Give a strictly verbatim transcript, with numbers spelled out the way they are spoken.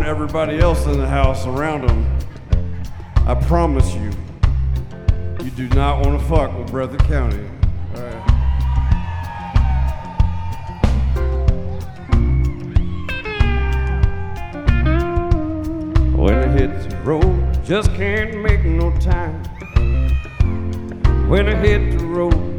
everybody else in the house around them, I promise you, you do not want to fuck with Breathitt County. All right. When I hit the road, just can't make no time. When I hit the road,